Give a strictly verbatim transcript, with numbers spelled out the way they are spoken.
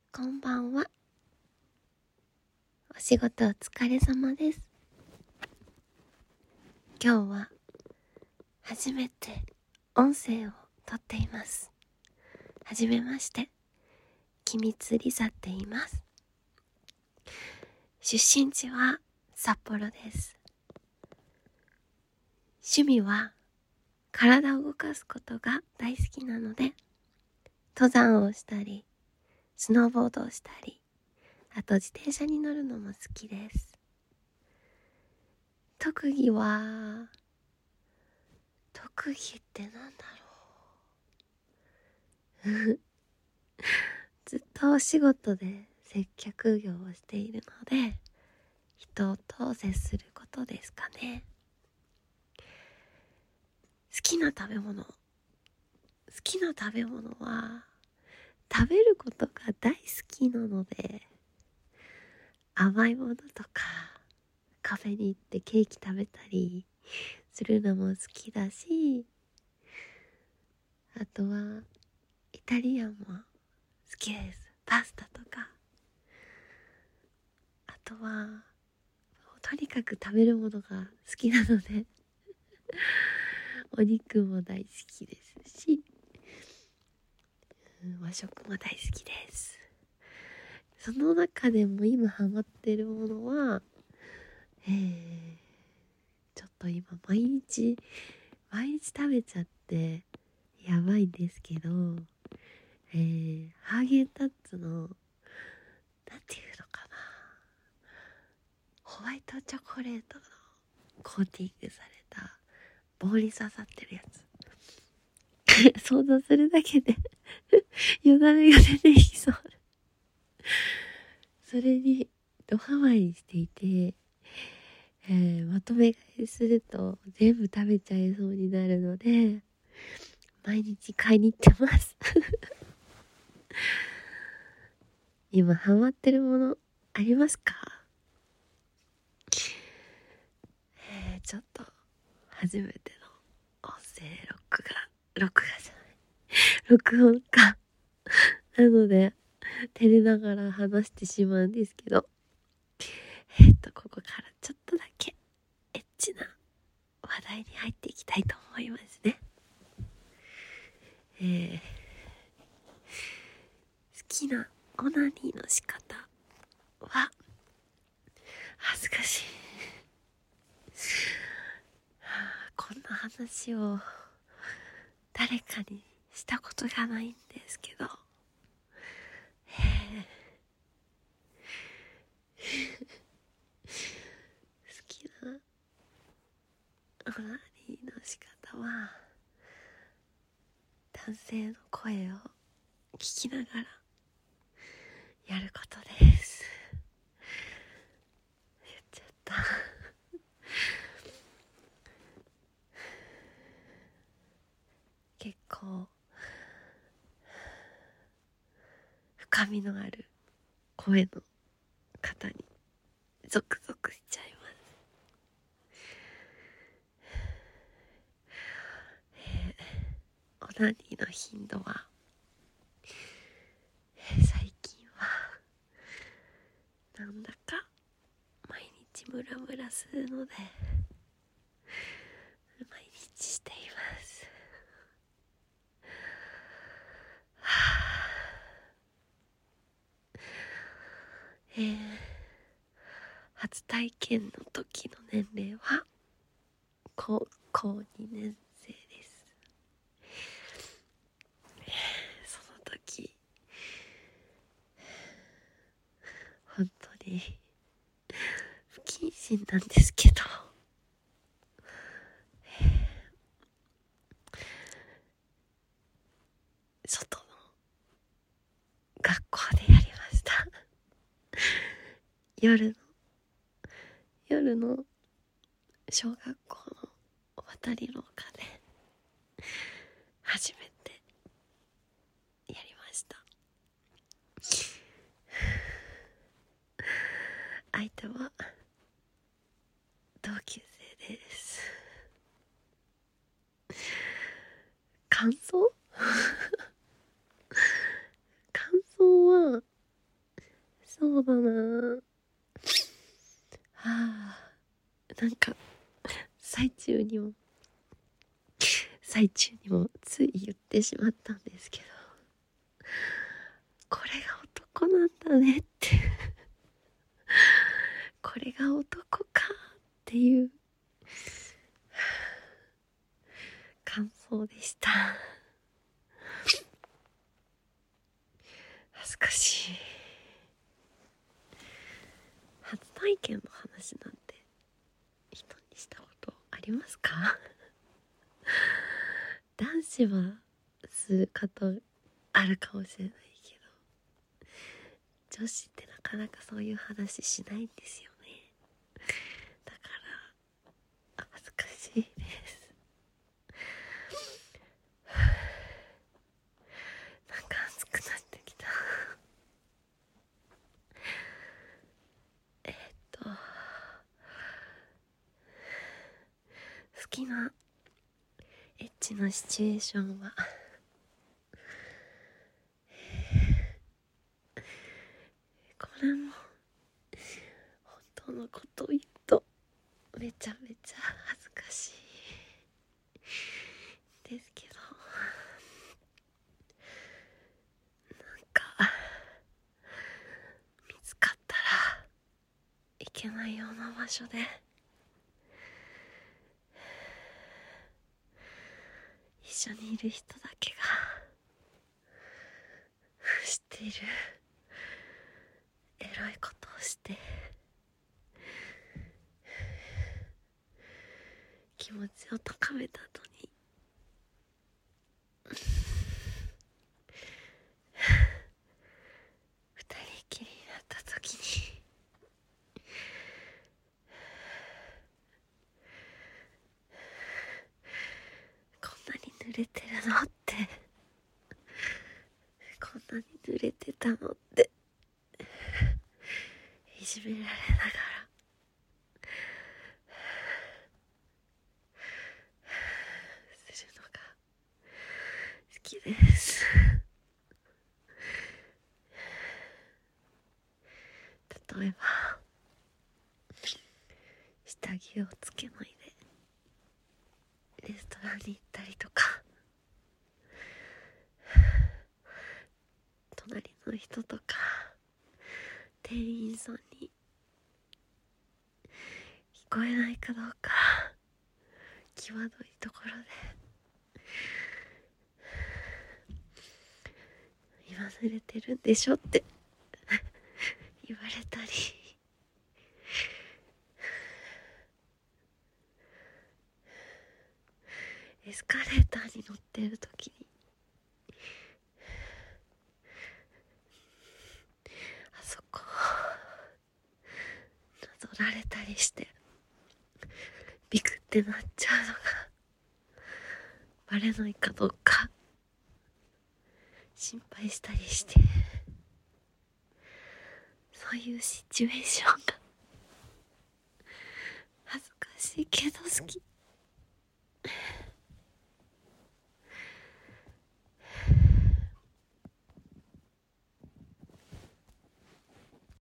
こんばんは。お仕事お疲れ様です。今日は初めて音声を撮っています。はじめまして、きみつりさって言います。出身地は札幌です。趣味は体を動かすことが大好きなので、登山をしたり、スノーボードをしたり、あと自転車に乗るのも好きです。特技は、特技ってなんだろうずっとお仕事で接客業をしているので、人と接することですかね。好きな食べ物好きな食べ物は食べることが大好きなので、甘いものとかカフェに行ってケーキ食べたりするのも好きだし、あとはイタリアンも好きです。パスタとか、あとはとにかく食べるものが好きなのでお肉も大好きですし、和食も大好きです。その中でも今ハマってるものは、えー、ちょっと今毎日毎日食べちゃってやばいんですけど、えー、ハーゲンダッツのなんていうのかな、ホワイトチョコレートのコーティングされた棒に刺さってるやつ想像するだけでよだれが出てきそうそれにドハマりしていて、えー、まとめ買いすると全部食べちゃいそうになるので毎日買いに行ってます今ハマってるものありますか？えー、ちょっと初めての音声録画録画じゃない録音かなので照れながら話してしまうんですけど、えっとここからちょっとだけエッチな話題に入っていきたいと思いますね。えー、好きなオナニーの仕方は恥ずかしいこんな話を誰かにしたことがないんですけど、えー、好きなオナニーの仕方は男性の声を聞きながらやることです。言っちゃった結構深みのある声の方にゾクゾクしちゃいます。えー、オナニーの頻度は、えー、最近はなんだか毎日ムラムラするので毎日しています。はあ、えー、初体験の時の年齢は高校にねん生です。その時本当に不謹慎なんですけど、外の学校でやりました夜の夜の小学校の渡り廊下で初めてやりました。相手は同級生です。感想感想はそうだな。はあ、なんか最中にも最中にもつい言ってしまったんですけど、これが男なんだねってこれが男かっていう感想でした。恥ずかしい。初体験の話なんて人にしたことありますか？男子はすることあるかもしれないけど、女子ってなかなかそういう話しないんですよね。だから恥ずかしいです。なんか熱くなってきた。えっと好きなエッチなシチュエーションはこれも本当のことを言うとめちゃめちゃ恥ずかしいですけど、なんか見つかったらいけないような場所で一緒にいる人だけが知っているエロいことをして気持ちを高めた後に二人きりになった時にこんなに濡れてるのってこんなに濡れてたのっていじめられながらするのが好きです。例えば下着をつけないでレストランに行ったりとか、隣の人とか店員さんに聞こえないかどうか際どいところで今濡れてるんでしょって言われたり、エスカレーターに乗ってる時にあそこなぞられたりしてビクってなっちゃうのがバレないかどうか心配したりして、そういうシチュエーションが恥ずかしいけど好き。